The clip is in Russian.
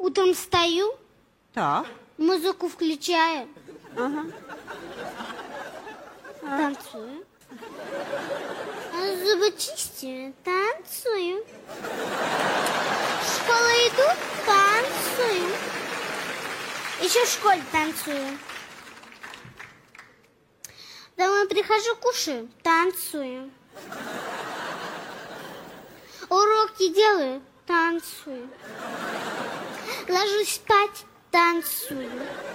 Утром встаю, Так. музыку включаю, Ага. танцую. Зубы чистю, танцую. В школу иду, танцую. Еще в школе танцую. Домой прихожу, кушаю, танцую. Уроки делаю, танцую. Ложусь спать, танцую.